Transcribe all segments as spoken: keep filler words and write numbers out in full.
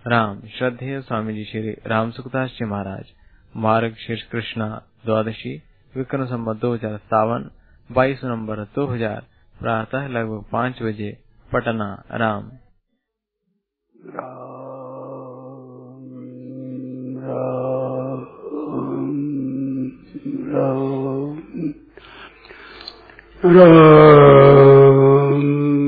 राम श्रद्धेय स्वामी जी श्री राम सुखदास जी महाराज मार्ग शीर्ष कृष्णा द्वादशी विक्रम संवत दो हजार सत्तावन बाईस नवंबर दो हजार प्रातः लगभग पाँच बजे पटना। राम राम राम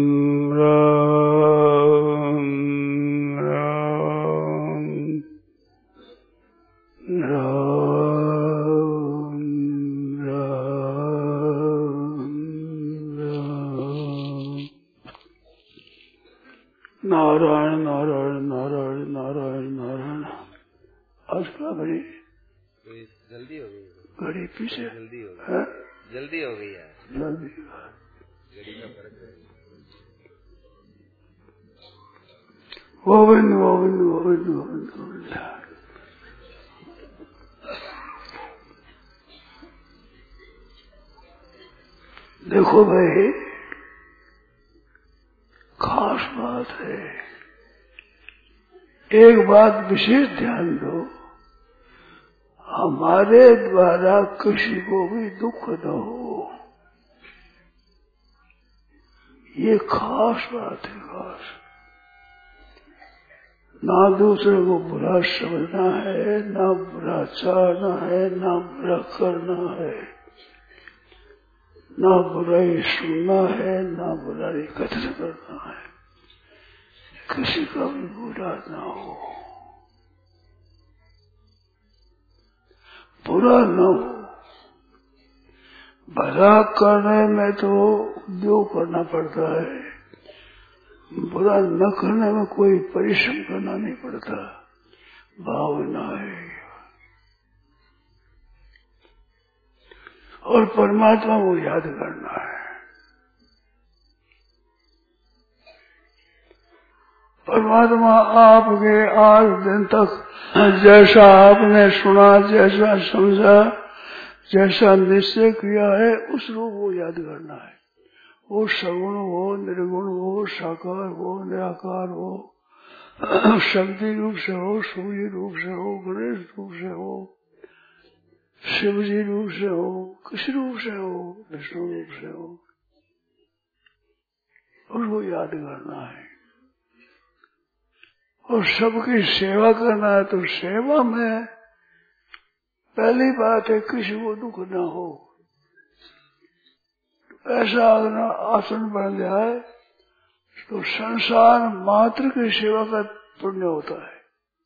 नारायण नारायण नारायण नारायण नारायण। आज क्या घड़ी जल्दी हो गई, घड़ी पीछे जल्दी हो गई, जल्दी हो गई यार, जल्दी घड़ी का फर्क है। गोविंद गोविंद गोविंद गोविंद गोविंद। देखो भाई, खास बात है, एक बात विशेष ध्यान दो, हमारे द्वारा किसी को भी दुख न हो, ये खास बात है। खास ना दूसरे को बुरा समझना है, ना बुरा चाहना है, ना बुरा करना है, ना बुराई सुनना है, ना बुराई कथन करना है, किसी का भी बुरा ना हो, बुरा न हो। भला करने में तो उद्योग करना पड़ता है, बुरा न करने में कोई परिश्रम करना नहीं पड़ता, भावना है। और परमात्मा को याद करना है। परमात्मा आपके आज दिन तक जैसा आपने सुना, जैसा समझा, जैसा निश्चय किया है, उस रूप को याद करना है। वो सगुण हो, निर्गुण हो, साकार हो, निराकार हो, शक्ति रूप से हो, सूर्य रूप से हो, गणेश रूप से हो, शिव जी रूप से हो, किसी रूप से हो, विष्णु रूप से हो, उसको याद करना है। और सबकी सेवा करना है, तो सेवा में पहली बात है किसी को दुख ना हो। ऐसा आसन बन जाए तो संसार मात्र की सेवा का पुण्य होता है।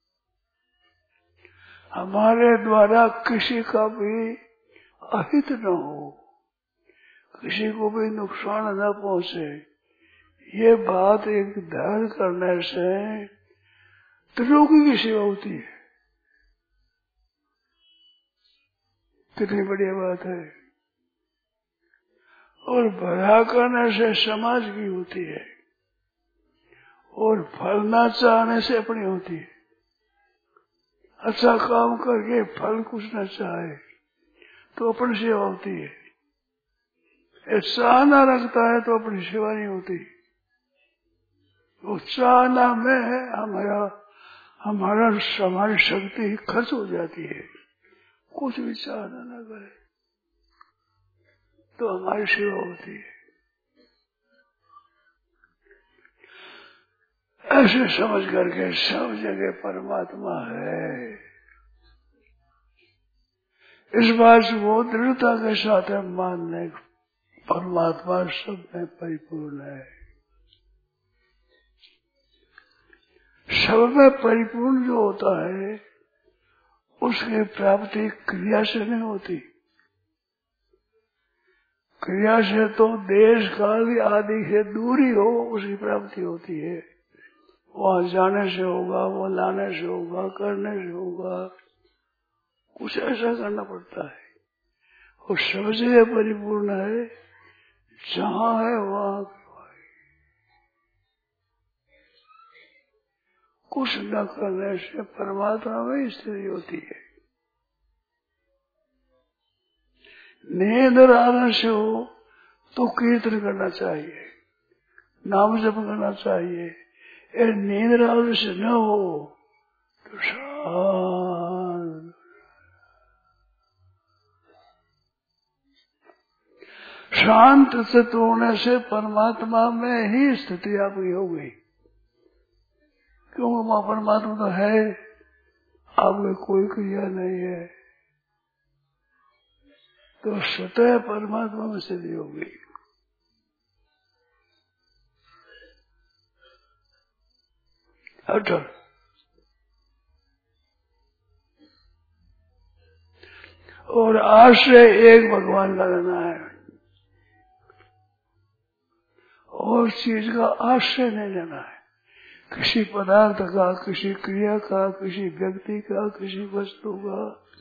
हमारे द्वारा किसी का भी अहित न हो, किसी को भी नुकसान न पहुंचे, ये बात एक ध्यान करने से त्रिलोकी की सेवा होती है। कितनी बढ़िया बात है। और भला करने से समाज की होती है, और फल ना चाहने से अपनी होती है। अच्छा काम करके फल कुछ न चाहे तो अपनी सेवा होती है। ये चाहना रखता है तो अपनी सेवा नहीं होती। वो चाहना में हमारा हमारा हमारी शक्ति खर्च हो जाती है। कुछ भी चाहना न करे तो हमारी सेवा होती है। ऐसे समझ करके सब जगह परमात्मा है, इस बात को दृढ़ता के साथ मानने, परमात्मा सब में परिपूर्ण है। सब में परिपूर्ण जो होता है उसकी प्राप्ति क्रिया से नहीं होती। क्रिया से तो देश काल आदि से दूरी हो उसकी प्राप्ति होती है। वहां जाने से होगा, वो लाने से होगा, करने से होगा, कुछ ऐसा करना पड़ता है। और सब जगह परिपूर्ण है, जहां है वहां कुछ न करने से परमात्मा में स्थिति होती है। नींद आने से हो तो कीर्तन करना चाहिए, नाम जप करना चाहिए। नींद आने से न हो शांत। शांत चित्त होने से परमात्मा में ही स्थिति आपकी हो गई, क्योंकि वहां परमात्मा तो है, आपकी कोई क्रिया नहीं है, तो स्वतः परमात्मा में स्थिति हो गई। अटल। और आश्रय एक भगवान का लेना है, और चीज का आश्रय नहीं लेना है, किसी पदार्थ का, किसी क्रिया का, किसी व्यक्ति का, किसी वस्तु का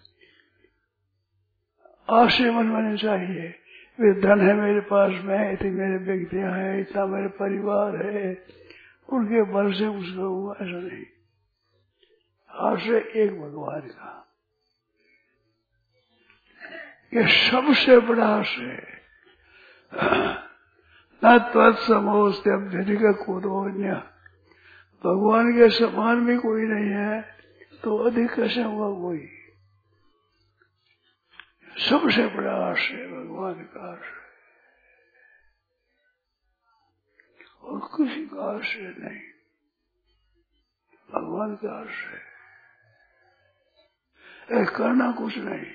आश्रय मन में चाहिए। वे धन है मेरे पास में, इतने मेरे व्यक्तियां हैं, इतना मेरे परिवार है, उनके बल से कुछ करूंगा, ऐसा नहीं। आश्रय एक भगवान का, ये सबसे बड़ा आश्रय है। न तत्समोस्ते अभ्यधिक कोदोन्य, भगवान के समान भी कोई नहीं है, तो अधिक कैसे होगा कोई। सबसे बड़ा आश्रय भगवान का आश्रय, और किसी का आश्रय नहीं, भगवान का आश्रय। ऐ करना कुछ नहीं,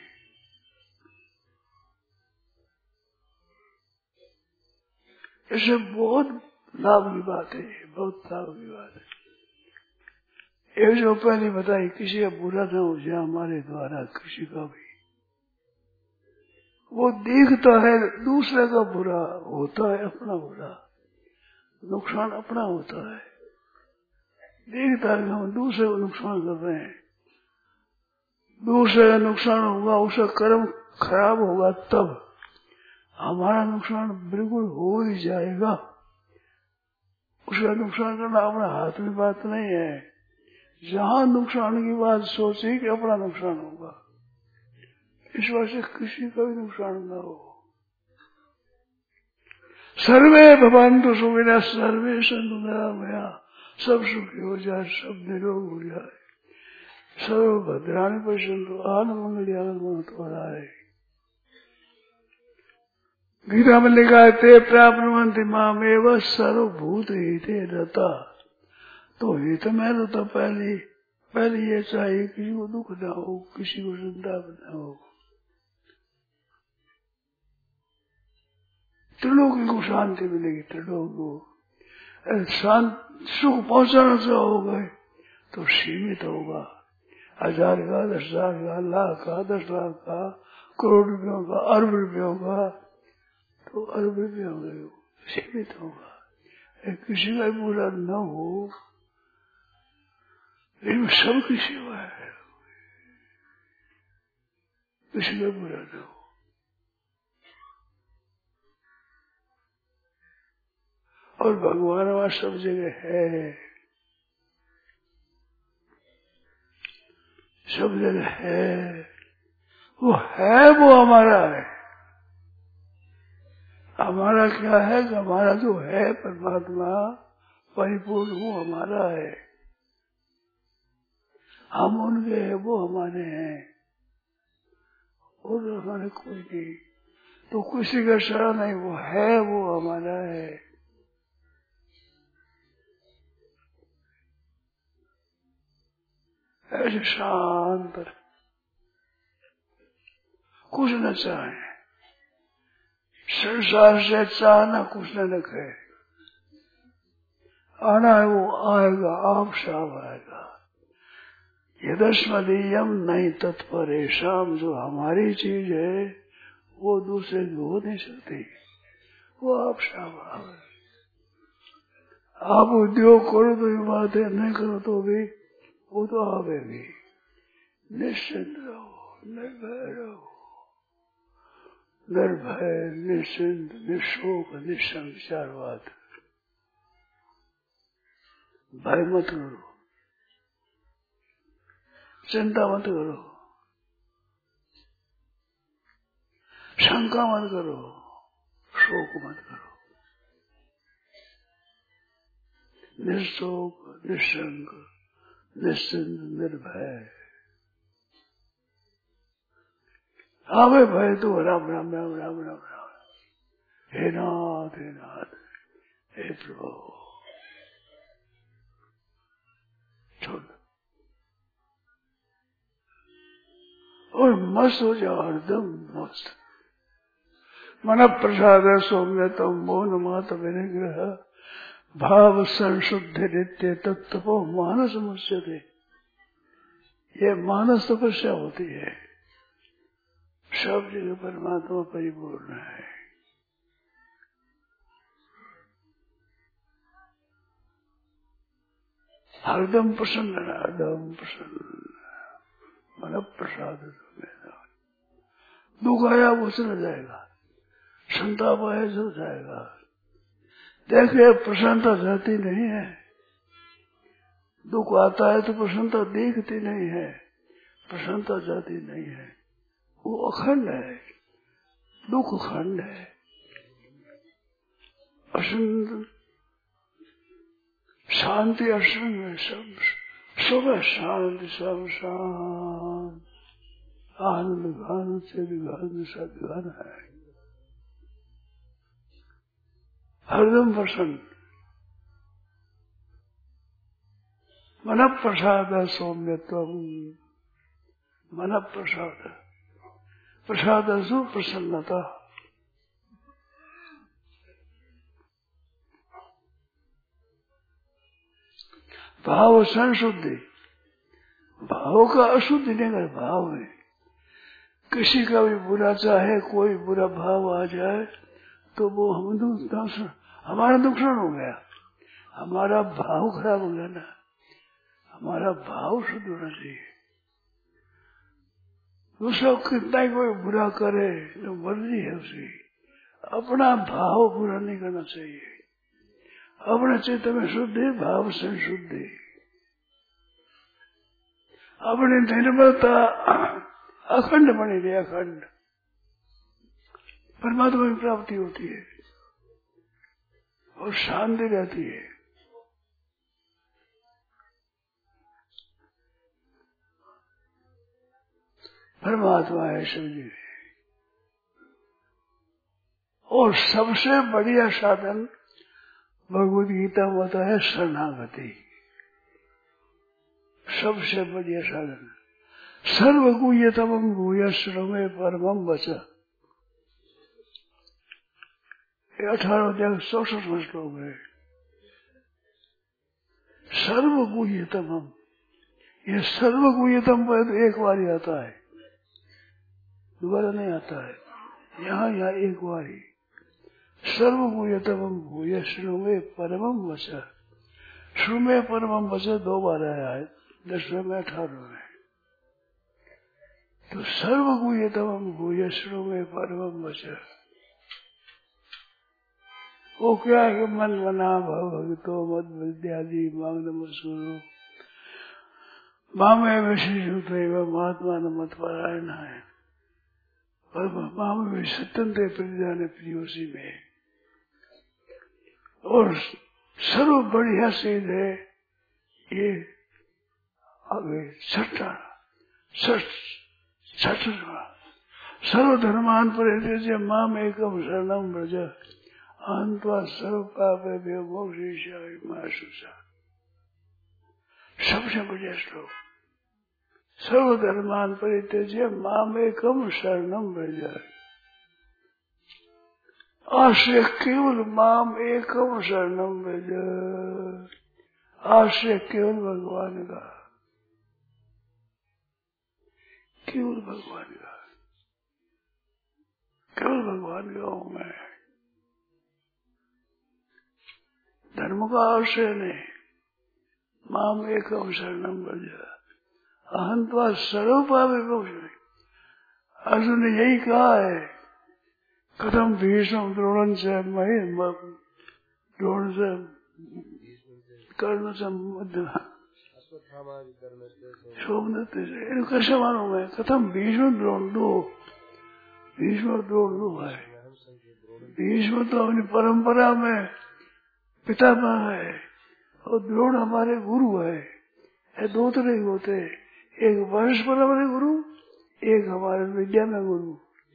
इसे बहुत लाभ की बात है, बहुत लाभ की बात है। एक जो पहले बताई, किसी का बुरा न हो जाए हमारे द्वारा, किसी का भी। वो दिखता है दूसरे का बुरा, होता है अपना बुरा, नुकसान अपना होता है। दिखता है कि हम दूसरे को नुकसान कर रहे हैं, दूसरे का नुकसान होगा, उसका कर्म खराब होगा, तब हमारा नुकसान बिल्कुल हो ही जाएगा। उसका नुकसान करना अपना हाथ में बात नहीं है। जहां नुकसान की बात सोची कि अपना नुकसान होगा, इस वजह से किसी का भी नुकसान न हो। सर्वे भवन्तु सुखिनः, सर्वे सन्तु निरामया, सब सुखी हो जाए, सब निरोग हो जाए, सर्व भद्राणि पश्यन्तु आनमंगल्याय। गीता में लिखा है, ते प्राप्नुवन्ति मामेव सर्वभूत हिते रता। तो हित में तो, तो पहले पहले ये चाहिए किसी को दुख न हो, किसी को संताप न हो। त्रिलोकी को शांति मिलेगी, त्रिलोक को शांत सुख पहुंचाना चाहोगे तो सीमित होगा। हजार का, दस हजार का, लाख का, दस लाख का, करोड़ रुपयों का, अरब रुपयों का, तो अरब रुपये हो गए, सीमित होगा। किसी का बुरा न हो, लेकिन सबकी सेवा है, किसी का बुरा न हो। और भगवान वहां सब जगह है, सब जगह है, वो है, वो हमारा है। हमारा क्या है कि हमारा जो है परमात्मा परिपूर्ण, वो हमारा है। हम उनके हैं, वो हमारे हैं, और हमारे कोई नहीं। तो किसी का शरण नहीं, वो है, वो हमारा है। ऐसे शांत कुछ न चाहे, संसार से चाहना कुछ न रखे। आना है वो आएगा, आप साफ आएगा। यदस्मदीयम नहीं तत्पर शाम, जो हमारी चीज है वो दूसरे की हो नहीं सकती, वो आप साफ आए। आप उद्योग करो तो ये बात है, नहीं करो तो भी वो तो आवेगी। निश्चिंत रहो, निर्भय रहो, निर्भय, निश्चिंत, निशोक, निशंक, चार बात। भय मत करो, चिंता मत करो, शंका मत करो, शोक मत करो। निशोक, निशंक, निश्चिंत निर्भय। आवे भय तो राम राम राम राम राम राम। हे नाथ हे नाथ हे प्रभु छोड़ और मस्त हो जाओ, हरदम मस्त। मन प्रसाद सौम्य तो मौन मात विनिग्रह भाव संशुद्धि नित्य तत्व मानस मुच्यते। ये मानस तपस्या होती है, सब जगह परमात्मा परिपूर्ण है। हरदम प्रसन्न, हरदम प्रसन्न। मन प्रसाद दुख आया वो चला जाएगा, संताप आया चल जाएगा। देखिए प्रसन्नता जाती नहीं है, दुख आता है तो प्रसन्नता दिखती नहीं है, प्रसन्नता जाती नहीं है, वो अखंड है, दुख अखंड है। असंग शांति असंग है, सब सब शांति, सब शांत। आनंद घन से विघन सदघन है, हरदम प्रसन्न। मन प्रसाद सौम्यत्व, मन प्रसाद प्रसाद सु प्रसन्नता। भाव संशुद्धि, भाव का अशुद्धि नहीं कर, भाव है। किसी का भी बुरा चाहे, कोई बुरा भाव आ जाए तो वो हम नुकसान, हमारा नुकसान हो गया, हमारा भाव खराब हो गया ना। हमारा भाव शुद्ध होना चाहिए। दूसरा कितना ही कोई बुरा करे तो मर्जी है उसकी, अपना भाव बुरा नहीं करना चाहिए। अपने चित्त में शुद्धि, भाव से शुद्धि, अपनी निर्मलता अखंड बनी रही, अखंड परमात्मा की प्राप्ति होती है और शांति रहती है। परमात्मा है समझिए। और सबसे बढ़िया साधन भगवद गीता में होता है शरणागति। सबसे बढ़िया साधन सर्वगुह्यतमं गुह्य श्रमे परमं वच। अठारह अध्याय चौसठ श्लोक है। सर्वगुह्यतमम, ये सर्वगुह्यतम पद एक बार ही आता है, दोबारा नहीं आता है। यहाँ यहाँ एक बार ही सर्वगुह्यतमं गुह्य श्रमे परमं वच। श्रमे परमं वच दो बार आया है, दसवें में अठारह में। तो सर्वगुह्यतमं गुह्य श्रमे परमं वच, वो क्या है कि मन मना भव भगतो मद विद्यादि मांग नमस्कुरु मामे विशेष महात्मा न मत पारायण है। और मामे में सत्यंत परिधान प्रियोसी में। और सर्व बढ़िया सीध है ये आगे छठा छठ सर्वधर्मान परित्यज्य माम एकम शरणम व्रज अहंत्वा सर्व पापेभ्यो मोक्षयिष्यामि मा शुचा। सबसे बढ़िया श्लोक सर्वधर्मान परित्यज्य माम एकम शरणम व्रज। आश्रय केवल माम एकम शरणम व्रज, आश्रय केवल भगवान का, केवल भगवान का, केवल भगवान का हूं मैं। धर्म का आश्रय नहीं, माम एकम शरणम व्रज अहंत्वा सर्व पापे मोक्षयिष्यामि। अर्जुन ने यही कहा है, कथम भीष्म द्रोण से मही द्रोण से कर्ण से शोभनते से इन कैसे मानू मैं। कथम भीष्म द्रोण दो, भीष्म द्रोण दो है। भीष्म तो अपनी परंपरा में पितामह है और द्रोण हमारे गुरु है। है दो तरह के होते हैं, एक वंश परंपरा गुरु, एक हमारे विद्या में गुरु।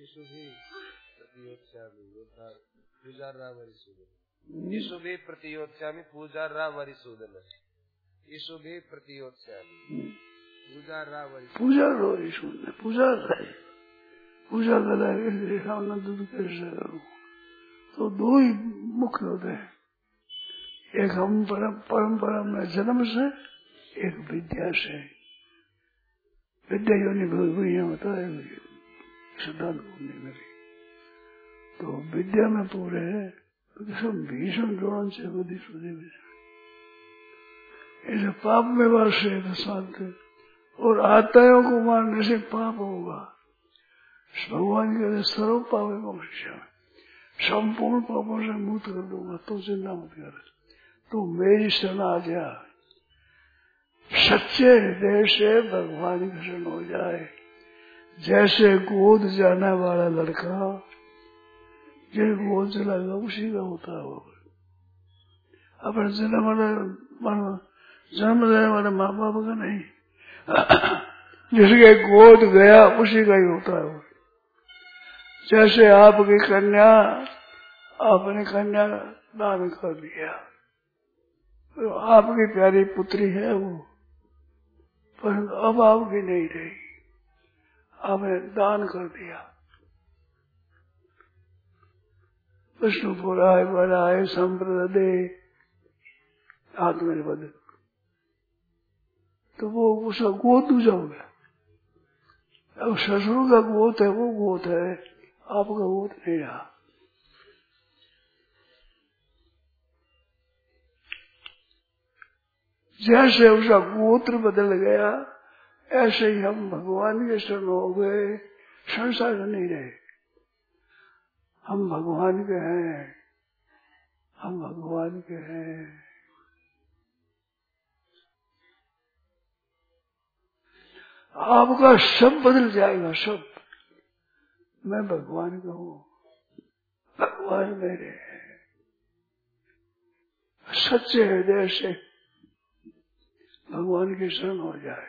ईशुभे प्रतियोत्स्यामि पूजा रावरि सूदन, ईशुभे प्रतियोत्स्यामि पूजा रावरि पूजा रावरि सूदन, पूजा राय पूजा करेंगे सामने दूध कैसे करूँ। तो दो ही मुख्य होते हैं, एक हम परंपरा में जन्म से, एक विद्या से। विद्या योनि भूमि होता है सिद्धांत बोलने में, तो विद्या में पूरे है सब भीषण द्रोण से बुद्धि सुधे ऐसे पाप में वास है तो शांत, और आत्ताओं को मारने से पाप होगा। भगवान के सर्व पाप मोक्ष, संपूर्ण पापों से मुक्त कर दूंगा, तो चिंता मत कर, तू मेरी शरण आ जा। सच्चे हृदय से भगवान की शरण हो जाए। जैसे गोद जाने वाला लड़का जिस गोद चलाएगा उसी का होता है वो। अपने जन्म वाला जन्म देने वाले माँ बाप का नहीं, जिसके गोद गया उसी का ही होता है वो। जैसे आपकी कन्या, आपने कन्या दान कर दिया, तो आपकी प्यारी पुत्री है वो, पर अब आपकी नहीं रही, आपने दान कर दिया। विष्णु पुराय बराय संप्रदे आत्मनिर्भर, तो वो उसका गोद दूजा हो गया। अब ससुर का गोद है वो गोद है, आपका गोद नहीं रहा। जैसे उसका गोत्र बदल गया, ऐसे ही हम भगवान के शरण हो गए, संसार में नहीं रहे। हम भगवान के हैं, हम भगवान के हैं। आपका सब बदल जाएगा, सब। मैं भगवान का हूँ, भगवान मेरे हैं। सच्चे हृदय से भगवान की शरण हो जाए,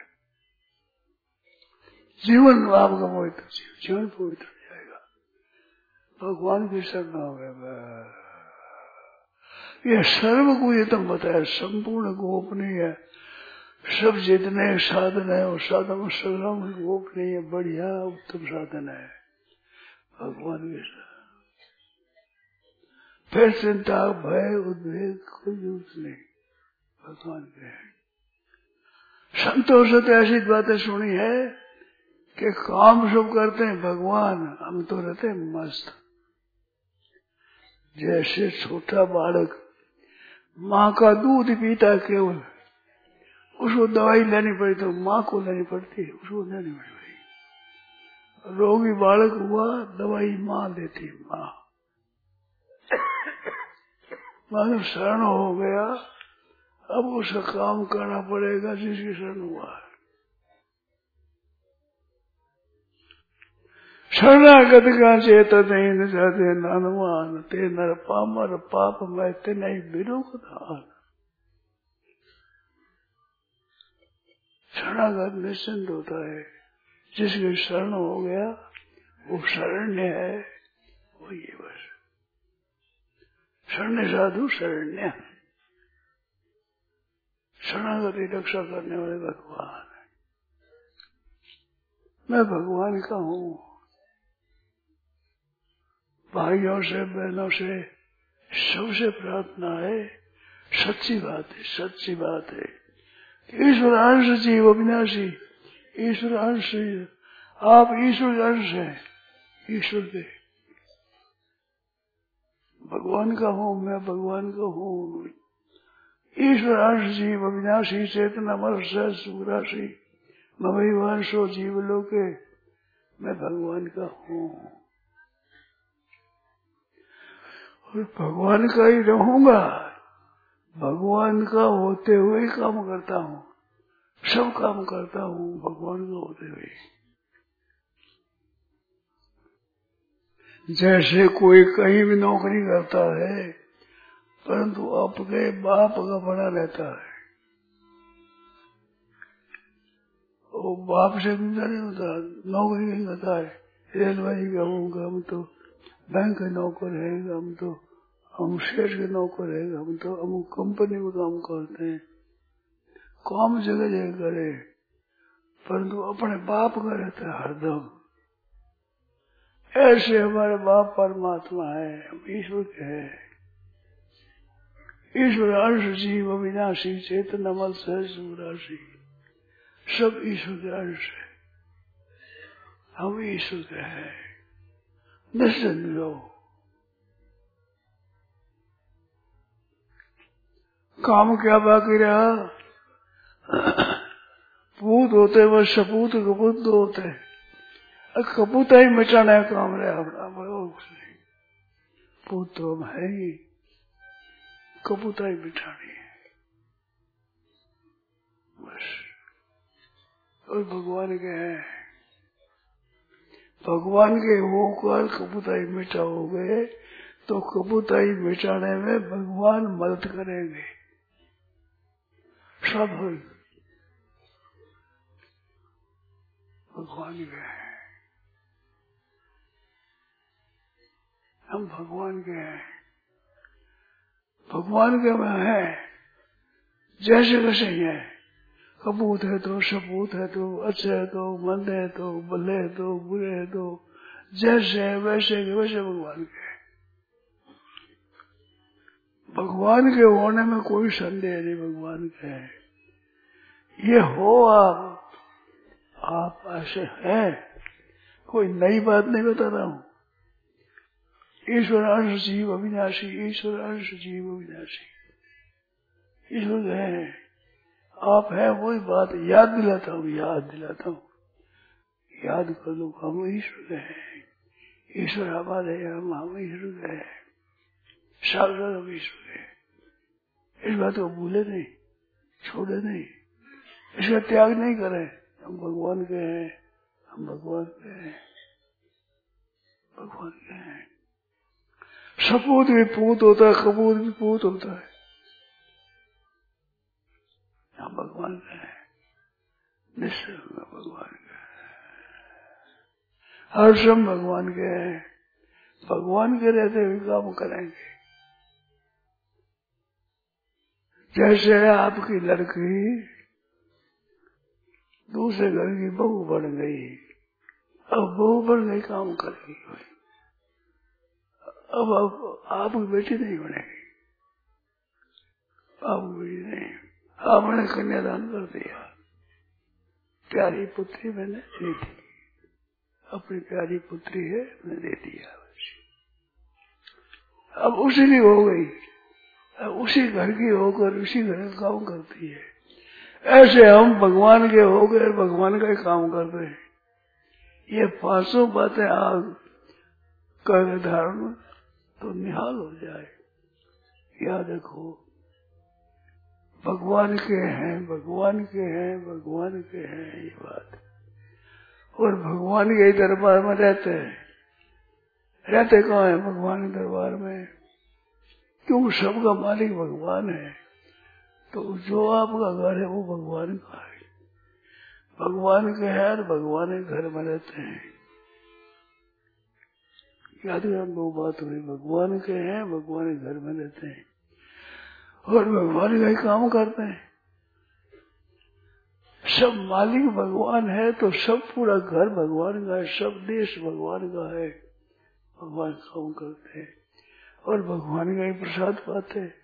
जीवन आपका पवित्र, जीवन पवित्र हो जाएगा। भगवान की शरण हो गया। ये सर्व को ये तुम बताया, संपूर्ण गोपनीय है। सब जितने साधन है वो साधन सर्वम गोपनीय बढ़िया उत्तम साधन है भगवान के साथ। फिर चिंता भय उद्वेग कोई जरूरत नहीं, भगवान के है। संतों से तो ऐसी बातें सुनी है कि काम सब करते हैं भगवान, हम तो रहते हैं मस्त। जैसे छोटा बालक माँ का दूध पीता केवल, उसको दवाई लेनी पड़ी तो माँ को लेनी पड़ती है, उसको लेनी पड़ी। रोगी बालक हुआ, दवाई माँ देती, माँ। मानो शरण हो गया, अब उसका काम करना पड़ेगा जिसकी शरण हुआ है। शरणागत का चेत नहीं न जाते नानमान ते नर पामर पाप मैं ते नहीं बिरुख धान। शरणागत निश्चिंत होता है, जिसकी शरण हो गया वो शरण्य है, वो ये बस शरण्य साधु शरण्य। शरणागति रक्षा करने वाले भगवान है। मैं भगवान का हूँ। भाइयों से बहनों से सबसे प्रार्थना है, सच्ची बात है, सच्ची बात है। ईश्वर अंश जीव अविनाशी, ईश्वर अंश, आप ईश्वर अंश हैं, ईश्वर के। भगवान का हूँ, मैं भगवान का हूँ। ईश्वर अंश जीव अविनाशी चेतना मनुष्य सुराशि ममई वंशो जीव लोके, मैं भगवान का हूँ और भगवान का ही रहूंगा। भगवान का होते हुए काम करता हूँ, सब काम करता हूँ भगवान का होते हुए। जैसे कोई कहीं भी नौकरी करता है परंतु आपके बाप का बना रहता है, बाप से दूसरा नहीं होता, नौकरी नहीं होता है, रेलवे का होगा, हम तो बैंक के नौकर है, हम तो हम शेर के नौकर है, हम तो हम कंपनी में काम करते हैं, काम जगह जगह करे, परंतु अपने बाप का रहता है हरदम। ऐसे हमारे बाप परमात्मा है, हम ईश्वर के हैं। ईश्वर अंश जीव अविनाशी चेतन अमल सहज राशि, सब ईश्वर के अंश है, हम ईश्वर के हैं। निश्चिंत रहो, काम क्या बाकी रहा? पूत होते वह सपूत कपूत होते, कपूता ही मिटाना काम रहा अपना, पूत तो हम है ही, कपूता ही मिटानी है बस। और भगवान के हैं, भगवान के होकर कपूताई मिटाओगे तो कपूताई मिटाने में भगवान मदद करेंगे, सब भगवान के हैं, हम भगवान के हैं, भगवान के में है, जैसे कैसे है, कपूत है तो सपूत है तो अच्छे है तो मंद है तो भले है तो बुरे है तो जैसे है वैसे के वैसे भगवान के। भगवान के होने में कोई संदेह नहीं, भगवान के है। ये हो आप आप ऐसे हैं, कोई नई बात नहीं बता रहा हूँ। ईश्वर अंश जीव अविनाशी, ईश्वर अंश जीव अविनाशी, ईश्वर है, आप है, वही बात याद दिलाता हूँ, याद दिलाता हूँ, याद कर लो, हम ईश्वर है, ईश्वर हमारे, हम हम ईश्वर है, साक्षात हम ईश्वर है। इस बात को भूले नहीं, छोड़े नहीं, इसका त्याग नहीं करें। हम भगवान के हैं, हम भगवान के हैं, भगवान के हैं। सपूत भी पूत होता है, कपूत भी पूत होता है, हम भगवान के हैं, निश्चय भगवान के हैं, हर समय भगवान के हैं। भगवान के रहते हुए काम करेंगे। जैसे आपकी लड़की दूसरे घर की बहू बन गई, अब बहू बन गई काम करेगी, अब आप आपकी बेटी नहीं बनेगी, आपकी बेटी नहीं, आपने कन्यादान कर दिया, प्यारी पुत्री मैंने दे दी, अपनी प्यारी पुत्री है मैंने दे दिया, अब उसी की हो गई, अब उसी घर की होकर उसी घर का काम करती है। ऐसे हम भगवान के हो गए, भगवान का ही काम कर रहे हैं। ये पांचों बातें आप कर धारण तो निहाल हो जाए। याद रखो, भगवान के हैं, भगवान के हैं, भगवान के हैं, ये बात। और भगवान के दरबार में रहते हैं, रहते कहाँ है? भगवान के दरबार में। क्यों? सबका मालिक भगवान है, तो जो आपका घर है वो भगवान का है, भगवान के है और भगवान के घर में रहते हैं। याद है, दो बात हुई, भगवान के हैं, भगवान के घर में रहते हैं और भगवान का ही काम करते हैं। सब मालिक भगवान है तो सब पूरा घर भगवान का है, सब देश भगवान का है, भगवान काम करते हैं और भगवान का ही प्रसाद पाते हैं।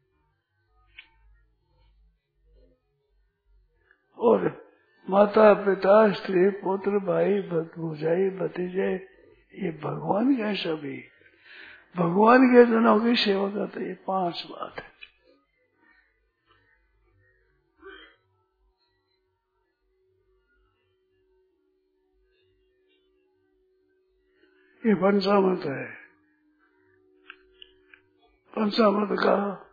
और माता पिता स्त्री पुत्र भाई भौजाई भतीजे ये भगवान के सभी, भगवान के जनों की सेवा करते। ये पांच बात है। ये पंचामृत है। पंचामृत का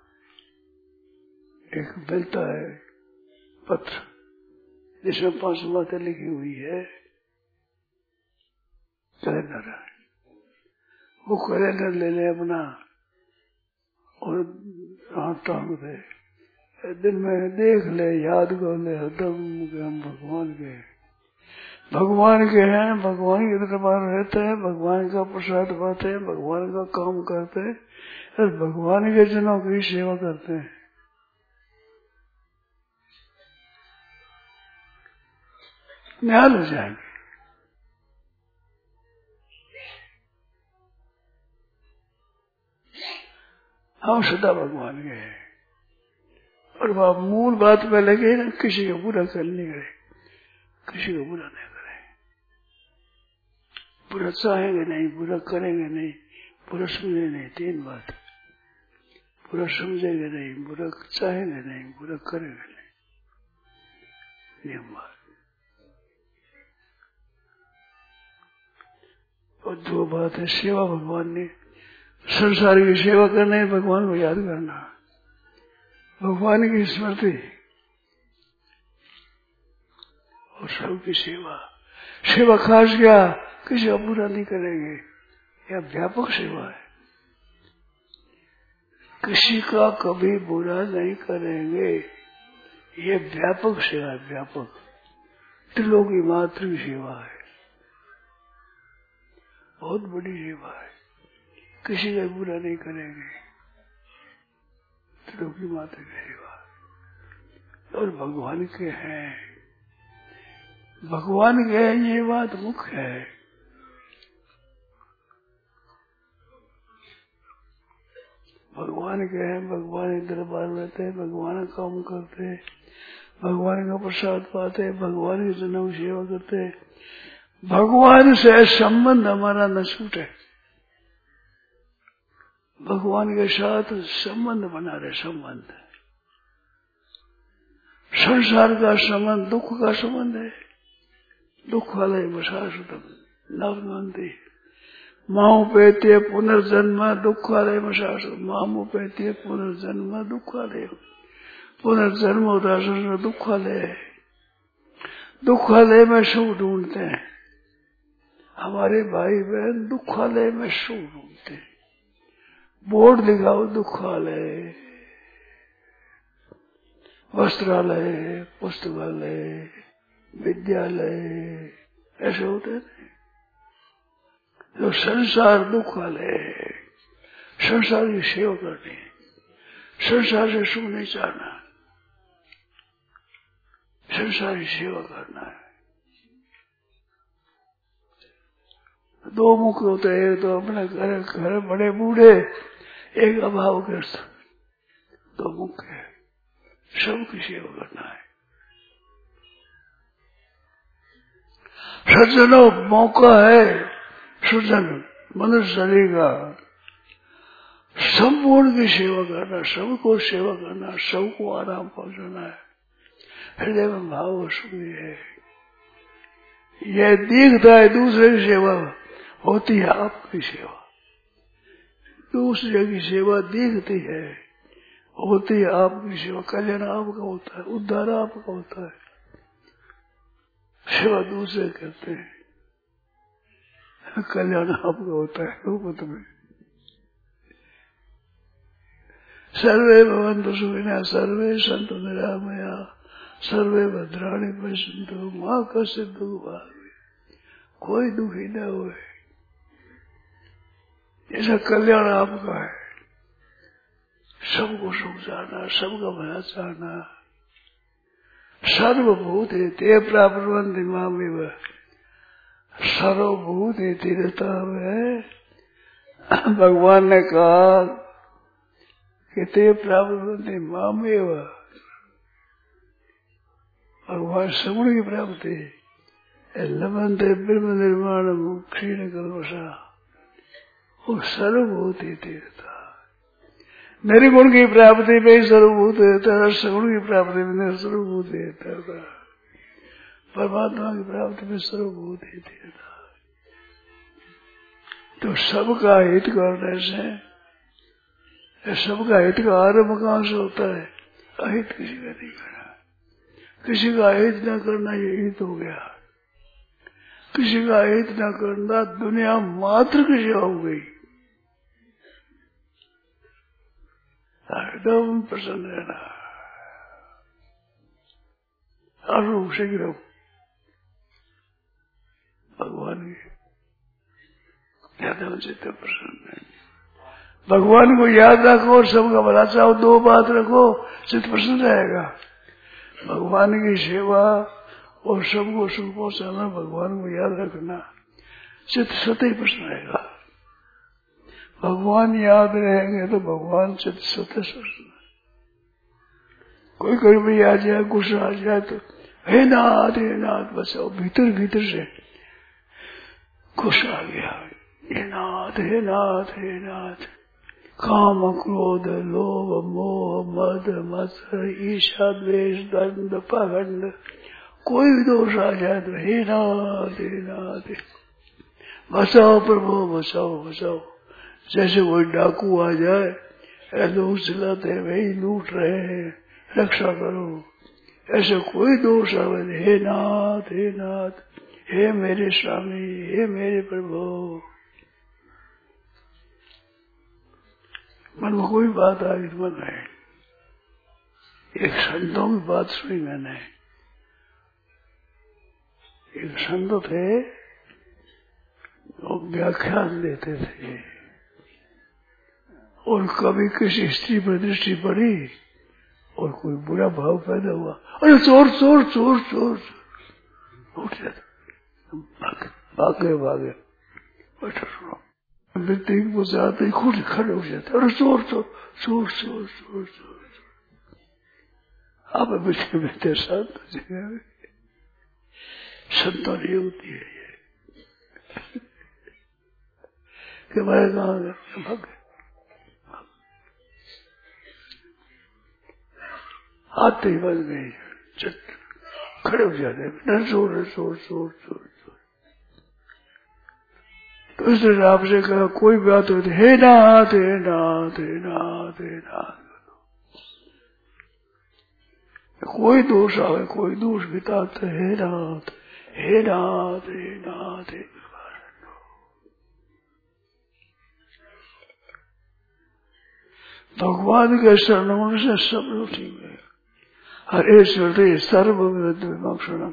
एक मिलता है पत्र जिसमें पांच बातें लिखी हुई है, कैलेंडर। वो कैलेंडर ले ले अपना और हाथ टांग दे, दिन में देख ले, याद कर ले हरदम कि हम भगवान के भगवान के हैं, भगवान के दरबार रहते हैं, भगवान का प्रसाद पाते हैं, भगवान का काम करते हैं और भगवान के जनों की सेवा करते हैं। निहाल हो जाएंगे। हम सदा भगवान के हैं और वह मूल बात में लगे ना, किसी को बुरा करने करे, किसी को बुरा नहीं करे, बुरा चाहेंगे नहीं, बुरा करेंगे नहीं, बुरा समझेंगे नहीं। तीन बात, बुरा समझेंगे नहीं, बुरा चाहेंगे नहीं, बुरा करेंगे नहीं, नियम बात। और दो बात है, सेवा भगवान ने, संसार की सेवा करना है, भगवान को याद करना, भगवान की स्मृति और सबकी सेवा। सेवा खास क्या, किसी का बुरा नहीं करेंगे, यह व्यापक सेवा है। किसी का कभी बुरा नहीं करेंगे, ये व्यापक सेवा है, व्यापक त्रिलोकी मात्र की सेवा है, बहुत बड़ी सेवा है। किसी का बुरा नहीं करेंगे, त्रिलोकी मात्र की सेवा। और भगवान के हैं, भगवान के हैं, ये बात मुख्य है। भगवान के हैं, भगवान के दरबार रहते हैं, भगवान का काम करते हैं, भगवान का प्रसाद पाते हैं, भगवान की जनों की सेवा करते हैं। भगवान से संबंध हमारा न छूटे, भगवान के साथ संबंध बना रहे। संबंध संसार का संबंध दुख का संबंध है। दुख वाले मशाश्वतम नवनंती मामुपेत्य पुनर्जन्म दुख वाले मशाश्वत मामुपेत्य पुनर्जन्म दुख वाले। पुनर्जन्म होता है दुख वाले, दुख वाले में सुख ढूंढते हैं। हमारे भाई बहन दुख वाले में सुख ढूंढते हैं। बोर्ड दिखाओ दुख वाले, वस्त्रालय, पुस्तकालय, विद्यालय, ऐसे होते हैं। जो संसार दुख वाले, संसार की सेवा करनी, संसार से सुख नहीं चाहना, संसार की सेवा करना है। दो मुख होते हैं, तो अपने घर घर बड़े बूढ़े, एक अभावग्रस्त, दो मुख है। सबकी सेवा करना है। सज्जनों मौका है, सज्जन मनुष्य शरीर का संपूर्ण की सेवा करना, सबको सेवा करना, सबको आराम पहुंचाना है। हृदय में भाव सुखी है। यह दिखता है दूसरे की सेवा होती है, आपकी सेवा। दूसरे की सेवा दिखती है, होती है आपकी सेवा। कल्याण आपका होता है, उद्धार आपका होता है। सेवा दूसरे करते हैं, कल्याण आपका होता है रूपत में। सर्वे भवन्तु सुखिनः, सर्वे सन्तु निरामया, सर्वे भद्राणि पश्यन्तु मा कश्चित् दुःखभाग्। कोई दुखी न होए, ऐसा कल्याण आपका है। सबको सुख चाहना, सबका भला चाहना। सर्वभूत ते प्राप्नुवन्ति मामेव, सर्वभूत तीर्थता में भगवान ने कहा कि ते प्राप्नुवन्ति मामेव, भगवान सगुण की प्राप्ति। लभन्ते ब्रह्म निर्माण क्षीण कल्मषा, वो सर्वभूत तीर्थता। निर्गुण की प्राप्ति में सर्वभूत रहता है, सगुण की प्राप्ति में सर्वभूत रहता है। परमात्मा की प्राप्ति में सर्वभूत रहता है। तो सबका हित करने से, सबका हित का आरंभ कहां से होता है? अहित किसी का नहीं करना। किसी का हित न करना ये हित हो गया। किसी का हित न करना दुनिया मात्र की सेवा हो गई। एकदम प्रसन्न रहना, हर रूप से गिरो। भगवान के ज्यादा चित्त प्रसन्न है। भगवान को याद रखो और सबका भला चाहो, दो बात रखो, चित्त प्रसन्न रहेगा। भगवान की सेवा और सबको सुख पहुंचाना, भगवान को याद रखना, चित्त सतही प्रसन्न रहेगा। भगवान याद रहेंगे तो भगवान चित्त सतह प्रसन्न। कोई कोई भी आ जाए, गुस्सा आ जाए तो हे नाथ हे नाथ बचाओ, भीतर भीतर से गुस्सा आ गया, हे नाथ हे नाथ हे नाथ। काम क्रोध लोभ मोह मद मत्सर ईर्ष्या द्वेष दंड पाखंड, कोई भी दोष आ जाए तो हे नाथ हे नाथ बचाओ प्रभु बचाओ बचाओ। जैसे कोई डाकू आ जाए, लोग चिल्लाते भाई लूट रहे हैं, रक्षा करो। ऐसे कोई दोष आवे, हे नाथ हे नाथ हे मेरे स्वामी हे मेरे प्रभु। मन में कोई बात आ गई मन है। एक संतों की बात सुनी मैंने। एक संत थे, वो व्याख्यान देते थे और कभी किसी स्त्री पर दृष्टि पड़ी और कोई बुरा भाव पैदा हुआ, अरे चोर चोर चोर चोर, उठ जाता, भागे भागे बैठा सुनो। व्यक्ति को जाते ही खुद खड़े हो जाते, अरे चोर चोर चोर चोर चोर चोर। आप बैठे बैठे शांत जगह संतों नहीं होती है ये कि मैं कहा गया भागे, आते ही बन गई, खड़े हो जाते, चोर चोर चोर चोर। तो इसने आपसे कहा कोई बात होती, हे नाथ हे नाथ हे नाथ हे नाथ। कोई दोष आवे, कोई दोष बिताते, हे नाथ हे नाथ हे नाथ हे। भगवान के शरण से सब लोग ठीक है। हरे श्रुति सर्वविद विमोक्षणम,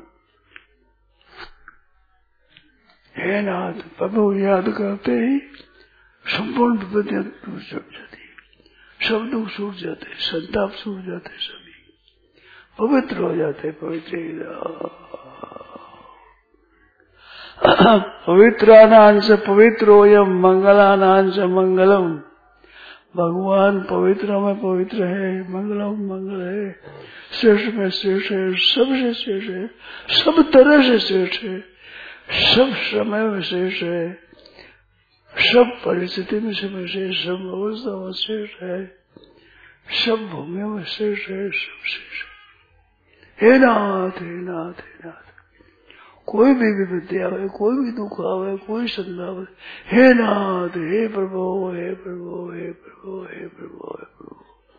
हे नाथ प्रभु याद करते ही संपूर्ण विपत्तियां दूर छूट जाती, सब दुख छूट जाते, संताप छूट जाते, सभी पवित्र हो जाते। पवित्र पवित्रानां च पवित्रोयम मंगलानां च मंगलम। भगवान पवित्र में पवित्र है, मंगलम मंगल है, श्रेष्ठ में श्रेष्ठ है, सबसे श्रेष्ठ है, सब तरह से श्रेष्ठ है, सब समय में श्रेष्ठ है, सब परिस्थिति में श्रेष्ठ, सब अवस्था में श्रेष्ठ है, सब भूमियों में श्रेष्ठ है, सब श्रेष्ठ है। हे नाथ हे नाथ हे नाथ, कोई भी विपत्ति आवे, कोई भी दुख आवे, कोई संकट आवे, हे नाथ हे प्रभु हे प्रभु हे प्रभु हे प्रभु हे प्रभु।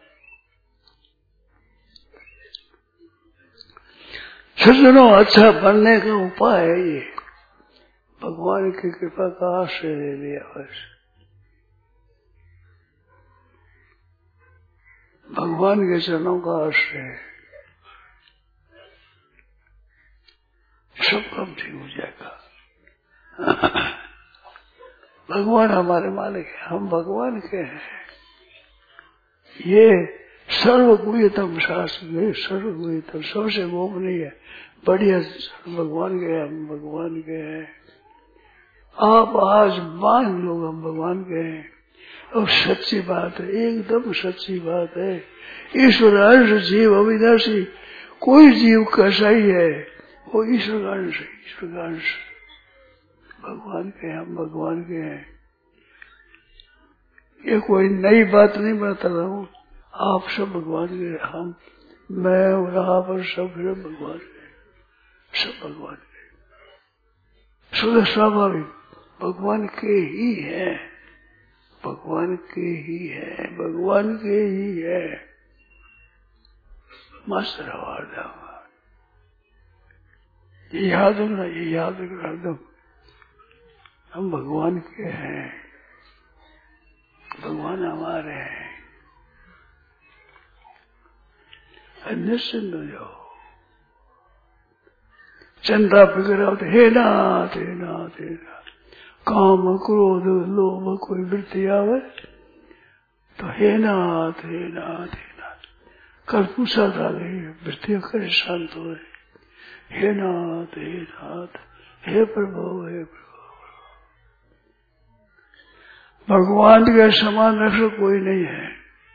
सज्जनों, अच्छा बनने का उपाय है ये, भगवान की कृपा का आश्रय ले लिया बस। भगवान के चरणों का आश्रय है, सब काम ठीक हो जाएगा। भगवान हमारे मालिक है, हम भगवान के हैं। ये सर्वगुह्यतम शास्त्र, सर्वगुह्यतम सबसे गोपनीय बढ़िया भगवान के, हम भगवान के हैं। आप आज मान लो हम भगवान के हैं, और सच्ची बात है, एकदम सच्ची बात है। ईश्वर अंश जीव अविनाशी, कोई जीव कैसा ही है वो ईश्वर का अंश है, ईश्वर का अंश। भगवान के हैं, हम भगवान के हैं। ये कोई नई बात नहीं बता रहा हूँ, आप सब भगवान के, हम मैं और आप और सब भगवान के, सब भगवान के, शुद्ध स्वाभाविक भगवान के ही है, भगवान के ही है, भगवान के ही है। मास्टर हमारा ये याद रखना, ये याद रखना एकदम, हम भगवान के हैं, भगवान हमारे हैं। निश्चिंत हो जाओ, चिंता फिक्र होते, हे नाथ हे नाथ हे नाथ। काम क्रोध लोभ कोई वृत्ति आवे तो हे नाथ हे नाथ हे नाथ। कल पूछा था वृत्ति करे शांत हो, हे नाथ हे नाथ हे प्रभु हे प्रभु। भगवान के समान रक्षक कोई नहीं है।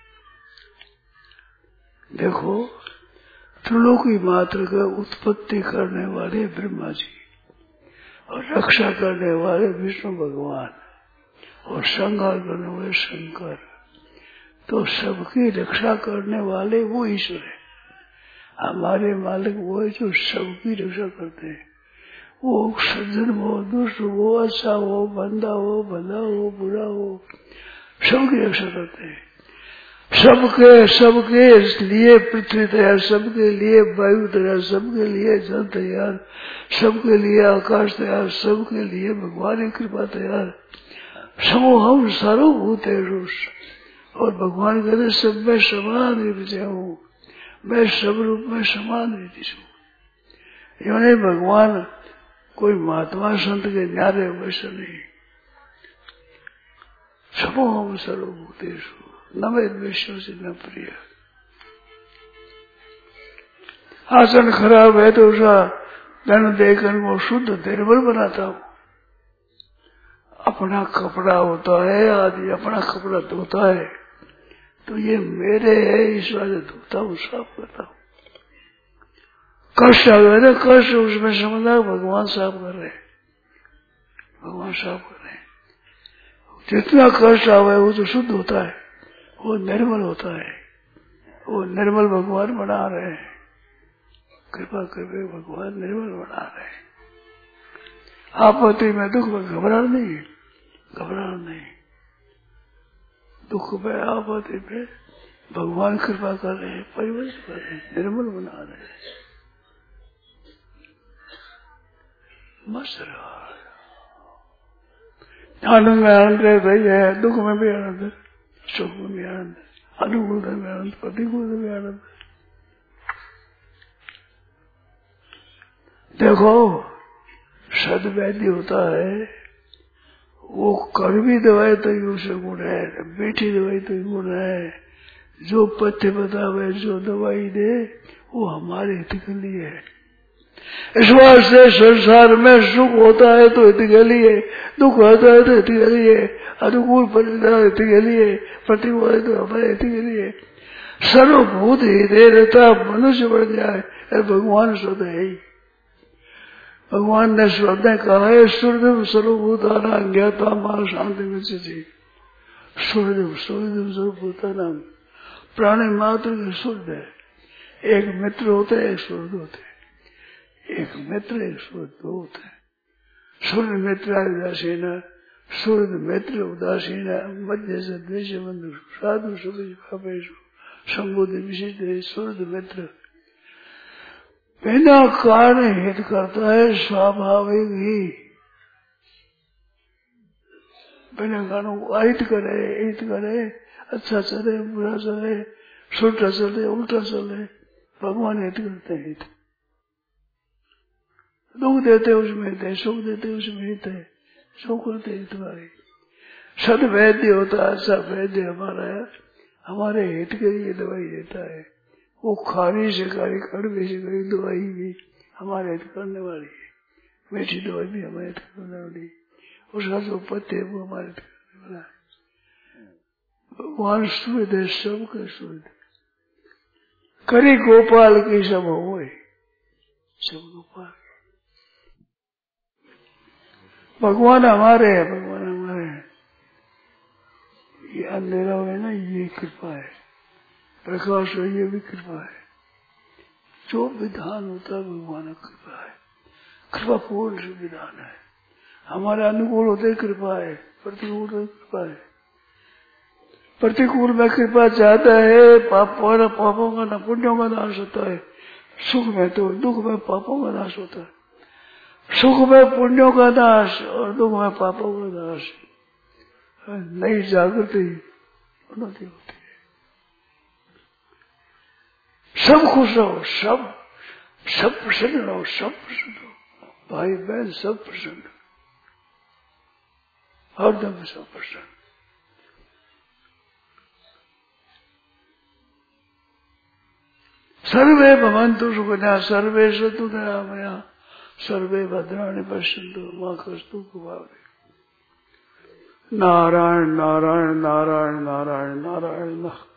देखो त्रिलोकी मात्र का उत्पत्ति करने वाले ब्रह्मा जी और रक्षा करने वाले विष्णु भगवान और संहार करने वाले शंकर, तो सबकी रक्षा करने वाले वो ईश्वर है। हमारे मालिक वो है जो सबकी रक्षा करते हैं। वो सज्जन हो, दुष्ट हो, अच्छा हो, बंदा हो, भला हो, बुरा हो, सबकी रक्षा करते हैं। सबके सबके लिए पृथ्वी तैयार, सबके लिए वायु तैयार, सबके लिए जल तैयार, सबके लिए आकाश तैयार, सबके लिए भगवान की कृपा तैयार। समो हम सर्वभूत है रूस। और भगवान कहते सब में समान रीति हूँ, मैं सब रूप में समान रीति हूँ। यो नहीं भगवान कोई महात्मा संत के न्यारे वैसे नहीं। समो हम सर्वभूतेषु न वेद विश्व से न प्रिय। आसन खराब है तो उसका धन देकर वो शुद्ध निर्मल बनाता हूँ। अपना कपड़ा होता है, आदि अपना कपड़ा धोता है, तो ये मेरे है, इस वजह धोता हूँ, साफ करता हूँ। कष्ट आ गया ना, कष्ट उसमें समझना भगवान साफ कर रहे हैं, भगवान साफ कर रहे हैं। जितना कष्ट आवे वो तो शुद्ध होता है, वो निर्मल होता है, वो निर्मल भगवान बना रहे हैं। कृपा करके भगवान निर्मल बना रहे हैं। आपत्ति में दुख में घबराना नहीं, घबराना नहीं। दुख में आपत्ति में भगवान कृपा कर रहे हैं, परिवर्तन कर रहे हैं, निर्मल बना रहे हैं। मस्त रहो, आनंद में आनंद रहता है, दुख में भी आनंद है, सुख में भी आनंद है, अनुकूल में आनंद, प्रतिकूल में भी आनंद है। देखो सदवैद्य होता है, वो कड़वी दवाई तो ही उसे गुण है, मीठी दवाई तो ही गुण है। जो पथ्य बतावे, जो दवाई दे, वो हमारे हित के लिए है। इस वास्ते संसार में सुख होता है तो हित के लिए, दुख होता है तो हित के लिए, अनुकूल परिस्थिति हित के लिए, प्रतिकूल है तो हमारे हित के लिए। सर्वभूत हृदय रहता मनुष्य बन जाए, भगवान स्वतः है ही। भगवान ने स्वतः कहा है, सूर्यदेव सर्वभूतानां ज्ञाता मां शांति में स्थिति। सूर्यदेव सूर्यदेव सर्वभूतानां, प्राणी मात्र के सूर्य है। एक मित्र होते हैं, एक सूर्य होते हैं। एक मित्र एक सूर्य दो होते हैं। सूर्य मित्र उदासीन, सूर्य मित्र उदासीन, मध्य से द्वेष बंधु साधु सुख संबोधि विशिष्ट सूर्य मित्र। बिना कारण हित करता है, स्वाभाविक ही। बिना कारण अहित करे, हित करे, अच्छा चले, बुरा चले, सुलटा चले, उल्टा चले, भगवान हित करते हैं। हित दुख देते उसमें हित है, सुख देते उसमें हित है, सुख करते हित वाले। सद वैद्य होता है, अच्छा वैद्य हमारा है, हमारे हित के लिए दवाई देता है। वो खारी से खारी, कड़वी से कड़वी दवाई भी हमारे हित करने वाली है, मीठी दवाई भी हमारे हित करने वाली है। उसका जो पत्ते है वो हमारे हित करने वाला है। भगवान सुविध है, सबके सुविध। करी गोपाल की सब हो, सब गोपाल। भगवान हमारे है, भगवान हमारे हैं। ये अंधेरा है ना, ये कृपा है। प्रकाश है, ये भी कृपा है। जो विधान होता है भगवान की कृपा है, कृपा पूर्ण विधान है। हमारे अनुकूल होते कृपा है, प्रतिकूल कृपा है। प्रतिकूल में कृपा चाहता है, पाप और पापों का न पुण्यों का नाश होता है। सुख में तो दुख में पापों का नाश होता है। सुख में पुण्यों का नाश और दुख में पापों का नाश। नई जागृति उन्नति होती है। सब खुश रहो, सब सब प्रसन्न रहो, सब प्रसन्न रहो। भाई बहन सब प्रसन्न, हरदम सब प्रसन्न। सर्वे भवन्तु सुखिनः सर्वे सन्तु निरामयाः सर्वे भद्राणि पश्यन्तु मा कस्तु कुभावरे। नारायण नारायण नारायण नारायण नारायण नारायण।